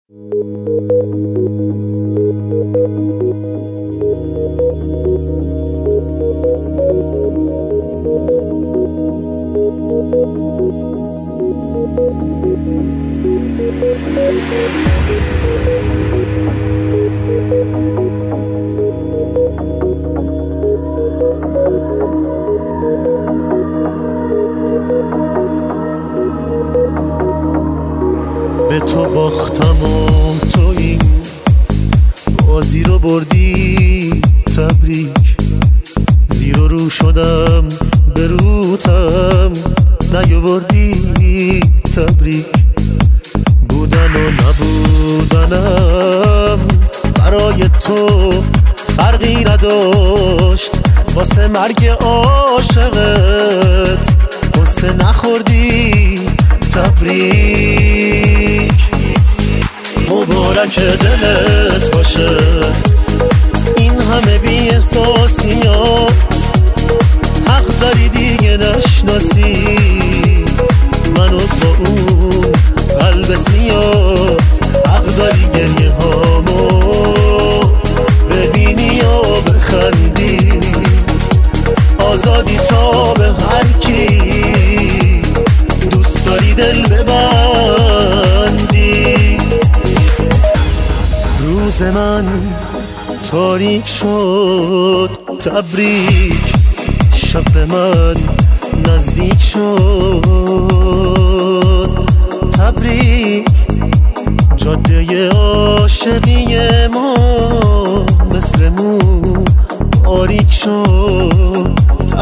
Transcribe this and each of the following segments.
به تو باختم و تو این بازی رو بردی، تبریک. زیر و رو شدم به روتم نیاوردی، تبریک. بودن و نبودنم برای تو فرقی نداشت، واسه مرگ عاشقت قصه نخوردی، تبریک. مبارک دلت باشه این همه بی احساسیات، حق داری دیگه نشناسی منو با اون قلب سیاد، حق داری گریه هامو ببینی یا بخندی، آزادی تا به هر کی دوست داری دل ببندی. روز من تاریک شد، تبریک. شب به من نزدیک شد، تبریک. جاده عاشقی ما مثل مو باریک شد،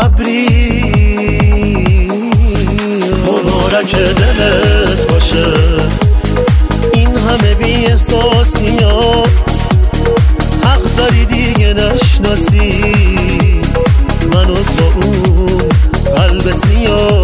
تبریک. مبارک دلت باشه این همه بی احساسیات، حق داری دیگه نشناسی منو با اون قلب سیاه،